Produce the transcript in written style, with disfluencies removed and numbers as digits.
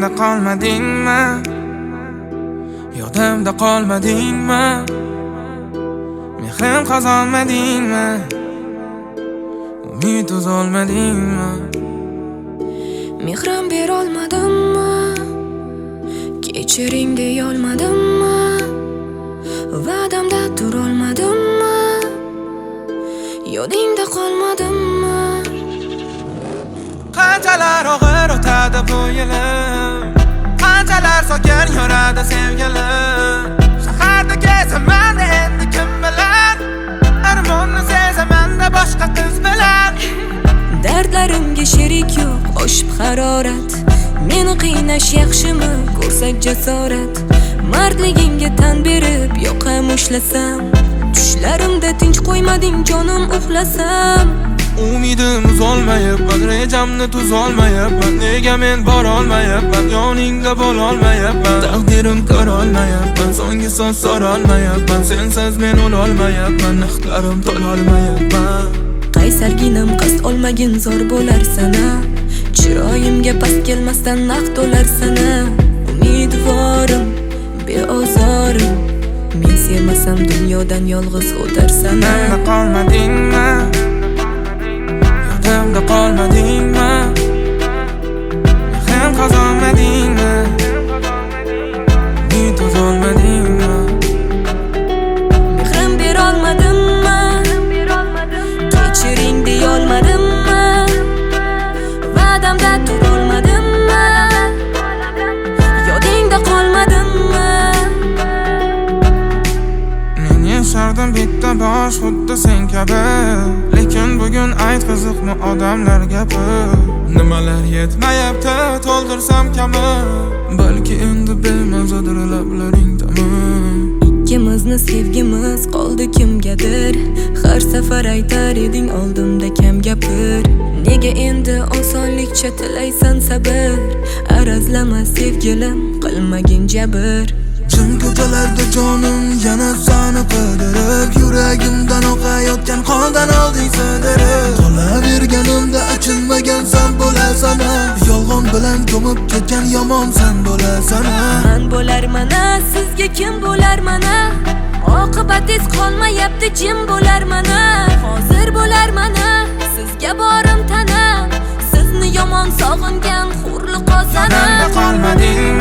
qolmadingmi? Yodimda qolmadingmi? Mehrim qazonmadingmi? Umid uzolmadingmi? Mehrim berolmadimmi? Kechiring deyolmadimmi? Va'damda turolmadimmi? Yodingda qolmadimmi? Qanchalar og'ir o'tadi bu yilim, qanchalar sokin yuradi sevgilim. Shaharda kezaman endi kim bilan, armonni sezaman-da boshqa qiz bilan. Dardlarimga sherik yo'q, oshib harorat. Meni qiynash yaxshimi, ko'rsak jasorat. Mardligingga tan berib yoqam ushlasam, tushlarimda tinch qo'ymading jonim uxlasam. Umidim uzolmayapman, rejamni tuzolmayapman. Nega men borolmayapman, yoningda bo'lolmayapman. Taqdirim ko'rolmayapman, so'nggi so'z so'rolmayapman. Sensiz men o'lolmayapman, naqdlarim to'lolmayapman. Qaysarginam qasd olmagin zor bo'lar sana. Chiroyimga past kelmasdan naq to'lar sana. Umidvorim, beozorim, men sevmasam dunyodan yolg'iz o'tarsana. Yodimda qolmadingmi? Yodimda qolmadingmi? Mehrim qazonmadingmi? Umid uzolmadingmi? Mehrim berolmadimmi? Kechiring deyolmadimmi? Va'damda turolmadimmi? Yodingda qolmadimmi? Men yashardim bitta bosh xuddi sen kabi, lekin bugun ayt qiziqmi odamlar gapi. Nimalar yetmayapti to'ldirsam kami, balki endi bilmasadir lablaring tamom. Ikkimizni sevgimiz qoldi kimgadir. Har safar aytar eding oldimda kam gapir. Nega endi osonlikcha tilaysan sabr? Arazlama sevgilim, qilmagin jabr. Jim ko'chalarda jonim yana sani qidirib, yuragimdan oqayotgan qondan olding sidirib. Qolaverganimda achilmagan sen bo'lasan, yolg'on bilan ko'mib ketgan yomon sen bo'lasan. Man bo'lar mana, sizga kim bo'lar mana? Oqibatingiz qolmayapti jim bo'lar mana. Hozir bo'lar mana, sizga borim tana. Sizni yomon sog'ingan hurli qozana. Yodimda qolmadingmi?